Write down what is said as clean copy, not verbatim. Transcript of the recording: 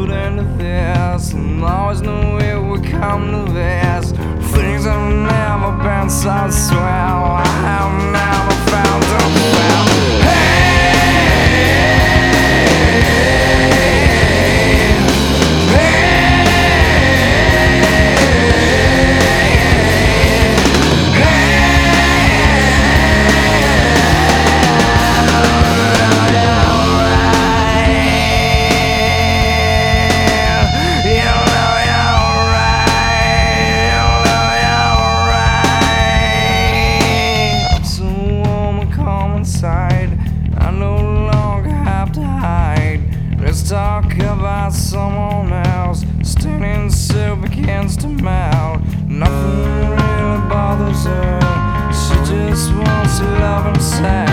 put into this, and always knew it would come to this. Things have never been so swell. I have never found a well. I no longer have to hide. Let's talk about someone else. Standing still begins to melt. Nothing really bothers her. She just wants love and sex.